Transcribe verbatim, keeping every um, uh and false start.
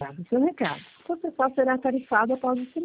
dado o seu recado. Você só será tarifado após o